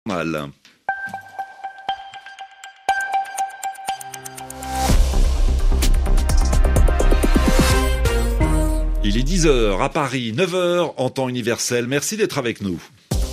Mal. Il est 10h à Paris, 9h en temps universel. Merci d'être avec nous.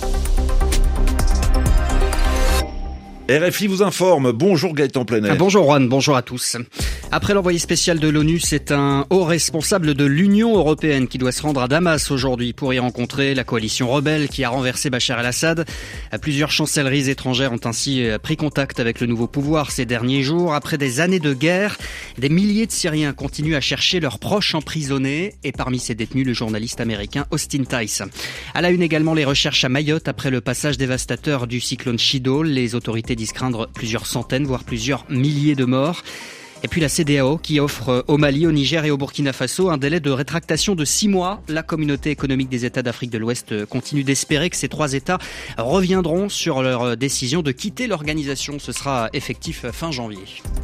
RFI vous informe. Bonjour Gaëtan Plenel. Bonjour Juan, bonjour à tous. Après l'envoyé spécial de l'ONU, c'est un haut responsable de l'Union européenne qui doit se rendre à Damas aujourd'hui pour y rencontrer la coalition rebelle qui a renversé Bachar el-Assad. Plusieurs chancelleries étrangères ont ainsi pris contact avec le nouveau pouvoir ces derniers jours. Après des années de guerre, des milliers de Syriens continuent à chercher leurs proches emprisonnés et parmi ces détenus, le journaliste américain Austin Tice. À la une également, les recherches à Mayotte après le passage dévastateur du cyclone Chido. Les autorités disent craindre plusieurs centaines, voire plusieurs milliers de morts. Et puis la CEDEAO qui offre au Mali, au Niger et au Burkina Faso un délai de rétractation de 6 mois. La communauté économique des États d'Afrique de l'Ouest continue d'espérer que ces 3 États reviendront sur leur décision de quitter l'organisation. Ce sera effectif fin janvier.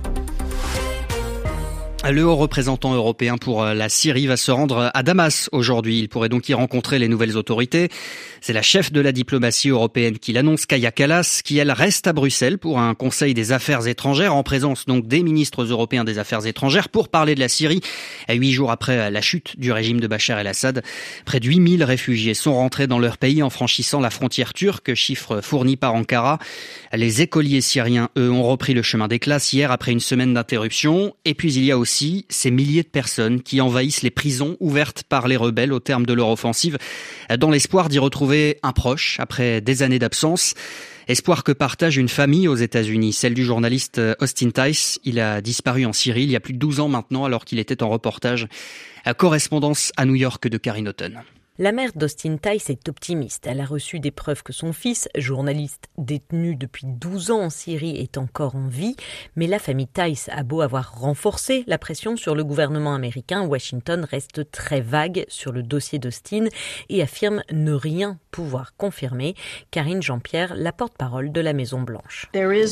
Le haut représentant européen pour la Syrie va se rendre à Damas aujourd'hui. Il pourrait donc y rencontrer les nouvelles autorités. C'est la chef de la diplomatie européenne qui l'annonce, Kaja Kallas, qui elle reste à Bruxelles pour un conseil des affaires étrangères en présence donc des ministres européens des affaires étrangères pour parler de la Syrie. 8 jours après la chute du régime de Bachar el-Assad, près de 8000 réfugiés sont rentrés dans leur pays en franchissant la frontière turque, chiffre fourni par Ankara. Les écoliers syriens, eux, ont repris le chemin des classes hier après une semaine d'interruption. Et puis il y a aussi ces milliers de personnes qui envahissent les prisons ouvertes par les rebelles au terme de leur offensive, dans l'espoir d'y retrouver un proche après des années d'absence. Espoir que partage une famille aux États-Unis, celle du journaliste Austin Tice. Il a disparu en Syrie il y a plus de 12 ans maintenant alors qu'il était en reportage à correspondance à New York de Karine Houghton. La mère d'Austin Tice est optimiste. Elle a reçu des preuves que son fils, journaliste détenu depuis 12 ans en Syrie, est encore en vie. Mais la famille Tice a beau avoir renforcé la pression sur le gouvernement américain, Washington reste très vague sur le dossier d'Austin et affirme ne rien pouvoir confirmer. Karine Jean-Pierre, la porte-parole de la Maison-Blanche.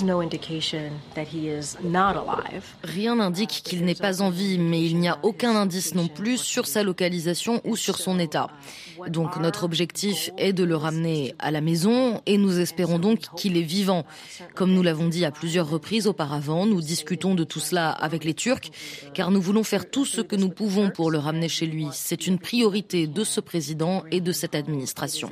Rien n'indique qu'il n'est pas en vie, mais il n'y a aucun indice non plus sur sa localisation ou sur son état. Donc notre objectif est de le ramener à la maison et nous espérons donc qu'il est vivant. Comme nous l'avons dit à plusieurs reprises auparavant, nous discutons de tout cela avec les Turcs car nous voulons faire tout ce que nous pouvons pour le ramener chez lui. C'est une priorité de ce président et de cette administration.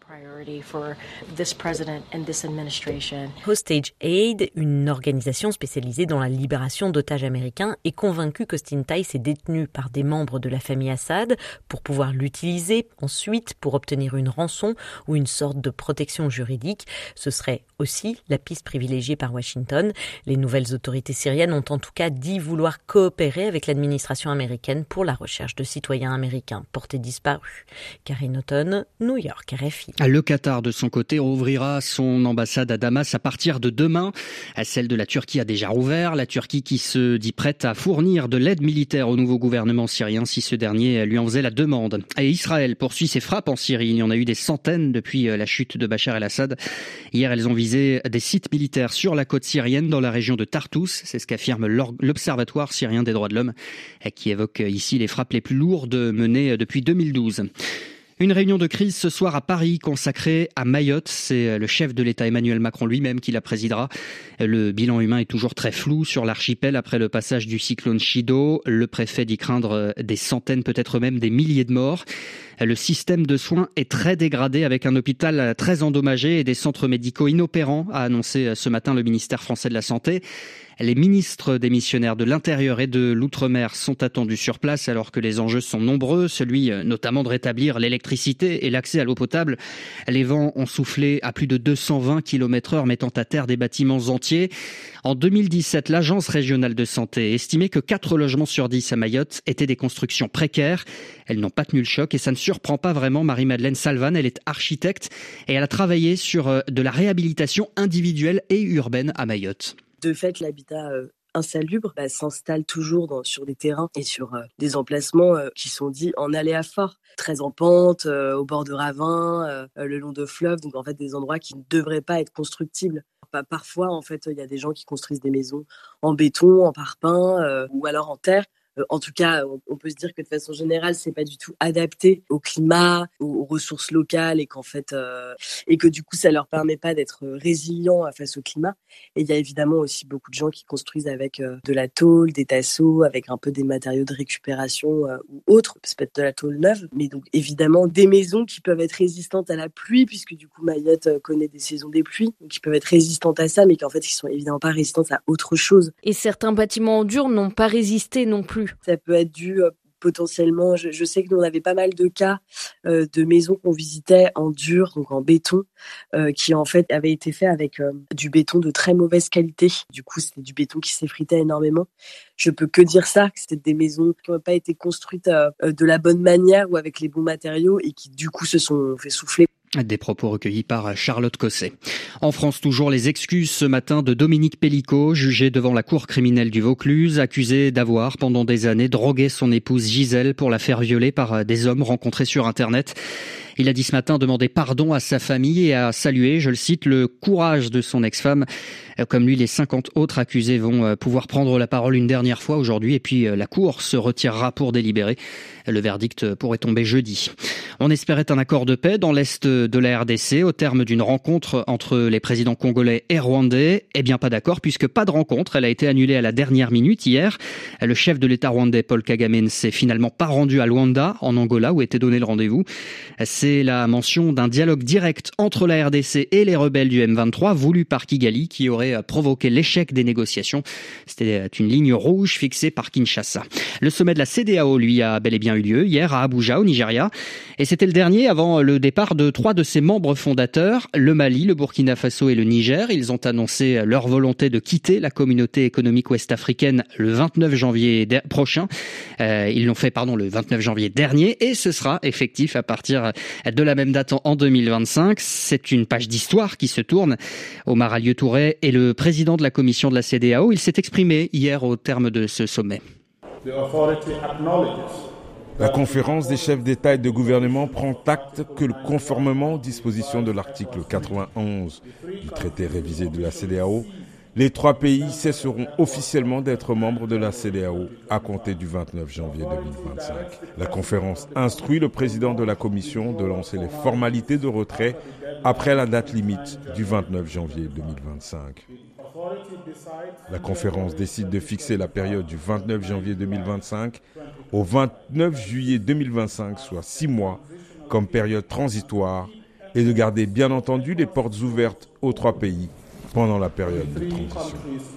Hostage Aid, une organisation spécialisée dans la libération d'otages américains, est convaincue qu'Austin Tice est détenu par des membres de la famille Assad pour pouvoir l'utiliser ensuite pour obtenir une rançon ou une sorte de protection juridique. Ce serait aussi la piste privilégiée par Washington. Les nouvelles autorités syriennes ont en tout cas dit vouloir coopérer avec l'administration américaine pour la recherche de citoyens américains portés disparus. Karine Houghton, New York, RFI. Le Qatar, de son côté, rouvrira son ambassade à Damas à partir de demain. Celle de la Turquie a déjà rouvert. La Turquie qui se dit prête à fournir de l'aide militaire au nouveau gouvernement syrien si ce dernier lui en faisait la demande. Et Israël poursuit ses frappes en Syrie. Il y en a eu des centaines depuis la chute de Bachar el-Assad. Hier, elles ont visé des sites militaires sur la côte syrienne dans la région de Tartous. C'est ce qu'affirme l'Observatoire syrien des droits de l'homme qui évoque ici les frappes les plus lourdes menées depuis 2012. Une réunion de crise ce soir à Paris consacrée à Mayotte. C'est le chef de l'État Emmanuel Macron lui-même qui la présidera. Le bilan humain est toujours très flou sur l'archipel après le passage du cyclone Chido. Le préfet dit craindre des centaines, peut-être même des milliers de morts. Le système de soins est très dégradé avec un hôpital très endommagé et des centres médicaux inopérants, a annoncé ce matin le ministère français de la Santé. Les ministres démissionnaires de l'Intérieur et de l'Outre-mer sont attendus sur place alors que les enjeux sont nombreux, celui notamment de rétablir l'électricité et l'accès à l'eau potable. Les vents ont soufflé à plus de 220 km/h, mettant à terre des bâtiments entiers. En 2017, l'Agence régionale de santé estimait que 4 logements sur 10 à Mayotte étaient des constructions précaires. Elles n'ont pas tenu le choc et ça ne surprend pas vraiment Marie-Madeleine Salvan. Elle est architecte et elle a travaillé sur de la réhabilitation individuelle et urbaine à Mayotte. De fait, l'habitat insalubre s'installe toujours sur des terrains et sur des emplacements qui sont dits en aléa fort, très en pente, au bord de ravins, le long de fleuves, donc en fait des endroits qui ne devraient pas être constructibles. Parfois, en fait, il y a des gens qui construisent des maisons en béton, en parpaing ou alors en terre, En tout cas, on peut se dire que de façon générale, c'est pas du tout adapté au climat, aux ressources locales, et qu'en fait, et que du coup, ça leur permet pas d'être résilients face au climat. Et il y a évidemment aussi beaucoup de gens qui construisent avec de la tôle, des tasseaux, avec un peu des matériaux de récupération ou autres. Ça peut être de la tôle neuve, mais donc évidemment des maisons qui peuvent être résistantes à la pluie, puisque du coup Mayotte connaît des saisons des pluies, donc qui peuvent être résistantes à ça, mais qu'en fait qui sont évidemment pas résistantes à autre chose. Et certains bâtiments en dur n'ont pas résisté non plus. Ça peut être dû potentiellement, je sais que nous on avait pas mal de cas de maisons qu'on visitait en dur, donc en béton, qui en fait avaient été faits avec du béton de très mauvaise qualité. Du coup, c'était du béton qui s'effritait énormément. Je peux que dire ça, que c'était des maisons qui n'ont pas été construites de la bonne manière ou avec les bons matériaux et qui du coup se sont fait souffler. Des propos recueillis par Charlotte Cosset. En France, toujours les excuses ce matin de Dominique Pellicot, jugé devant la cour criminelle du Vaucluse, accusé d'avoir, pendant des années, drogué son épouse Gisèle pour la faire violer par des hommes rencontrés sur Internet. Il a dit ce matin demander pardon à sa famille et a salué, je le cite, le courage de son ex-femme. Comme lui, les 50 autres accusés vont pouvoir prendre la parole une dernière fois aujourd'hui et puis la cour se retirera pour délibérer. Le verdict pourrait tomber jeudi. On espérait un accord de paix dans l'est de la RDC au terme d'une rencontre entre les présidents congolais et rwandais. Eh bien, pas d'accord puisque pas de rencontre. Elle a été annulée à la dernière minute hier. Le chef de l'État rwandais, Paul Kagame, ne s'est finalement pas rendu à Luanda, en Angola, où était donné le rendez-vous. C'est la mention d'un dialogue direct entre la RDC et les rebelles du M23 voulu par Kigali qui aurait provoqué l'échec des négociations. C'était une ligne rouge fixée par Kinshasa. Le sommet de la CEDEAO, lui, a bel et bien eu lieu hier à Abuja, au Nigeria. Et c'était le dernier avant le départ de 3 de ses membres fondateurs, le Mali, le Burkina Faso et le Niger. Ils ont annoncé leur volonté de quitter la communauté économique ouest-africaine le 29 janvier prochain. Ils l'ont fait, le 29 janvier dernier et ce sera effectif à partir de la même date en 2025. C'est une page d'histoire qui se tourne. Omar Alieu-Touré est le président de la commission de la CEDEAO. Il s'est exprimé hier au terme de ce sommet. La conférence des chefs d'État et de gouvernement prend acte que conformément aux dispositions de l'article 91 du traité révisé de la CEDEAO, les 3 pays cesseront officiellement d'être membres de la CEDEAO à compter du 29 janvier 2025. La conférence instruit le président de la Commission de lancer les formalités de retrait après la date limite du 29 janvier 2025. La conférence décide de fixer la période du 29 janvier 2025 au 29 juillet 2025, soit 6 mois, comme période transitoire et de garder bien entendu les portes ouvertes aux 3 pays pendant la période de transition.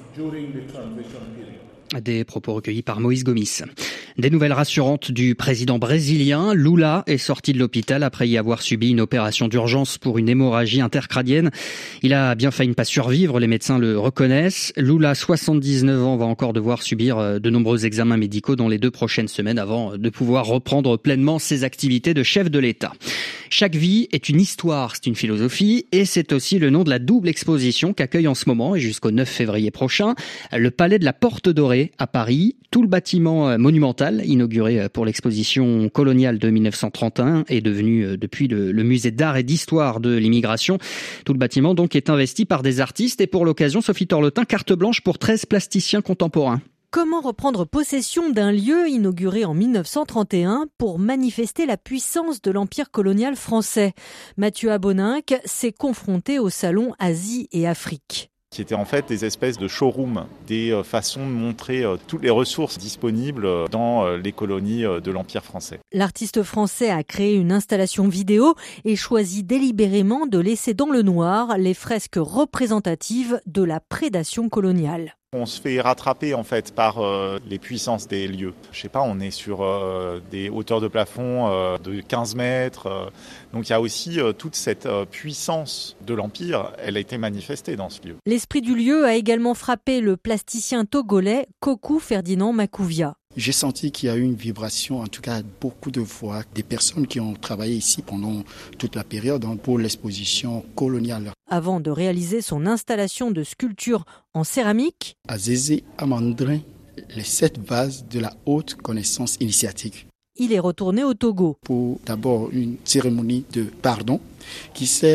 Des propos recueillis par Moïse Gomis. Des nouvelles rassurantes du président brésilien. Lula est sorti de l'hôpital après y avoir subi une opération d'urgence pour une hémorragie intercrânienne. Il a bien failli ne pas survivre, les médecins le reconnaissent. Lula, 79 ans, va encore devoir subir de nombreux examens médicaux dans les 2 prochaines semaines avant de pouvoir reprendre pleinement ses activités de chef de l'État. Chaque vie est une histoire, c'est une philosophie et c'est aussi le nom de la double exposition qu'accueille en ce moment et jusqu'au 9 février prochain le Palais de la Porte Dorée à Paris. Tout le bâtiment monumental inauguré pour l'exposition coloniale de 1931 est devenu depuis le musée d'art et d'histoire de l'immigration. Tout le bâtiment donc est investi par des artistes et pour l'occasion, Sophie Torletin, carte blanche pour 13 plasticiens contemporains. Comment reprendre possession d'un lieu inauguré en 1931 pour manifester la puissance de l'empire colonial français ? Mathieu Aboninck s'est confronté au salon Asie et Afrique. Qui étaient en fait des espèces de showrooms, des façons de montrer toutes les ressources disponibles dans les colonies de l'Empire français. L'artiste français a créé une installation vidéo et choisi délibérément de laisser dans le noir les fresques représentatives de la prédation coloniale. On se fait rattraper en fait par les puissances des lieux. Je sais pas, on est sur des hauteurs de plafond de 15 mètres. Donc il y a aussi toute cette puissance de l'Empire, elle a été manifestée dans ce lieu. L'esprit du lieu a également frappé le plasticien togolais Kokou Ferdinand Makouvia. J'ai senti qu'il y a eu une vibration, en tout cas beaucoup de voix, des personnes qui ont travaillé ici pendant toute la période pour l'exposition coloniale. Avant de réaliser son installation de sculpture en céramique, Azézé Amandrin, les 7 vases de la haute connaissance initiatique. Il est retourné au Togo. Pour d'abord une cérémonie de pardon qui s'est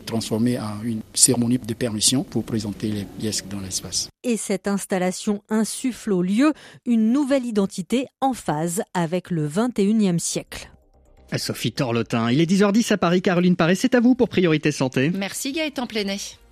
transformée en une cérémonie de permission pour présenter les pièces dans l'espace. Et cette installation insuffle au lieu une nouvelle identité en phase avec le 21e siècle. Sophie Torlotin, il est 10h10 à Paris. Caroline Paré, c'est à vous pour Priorité Santé. Merci Gaëtan Plenet.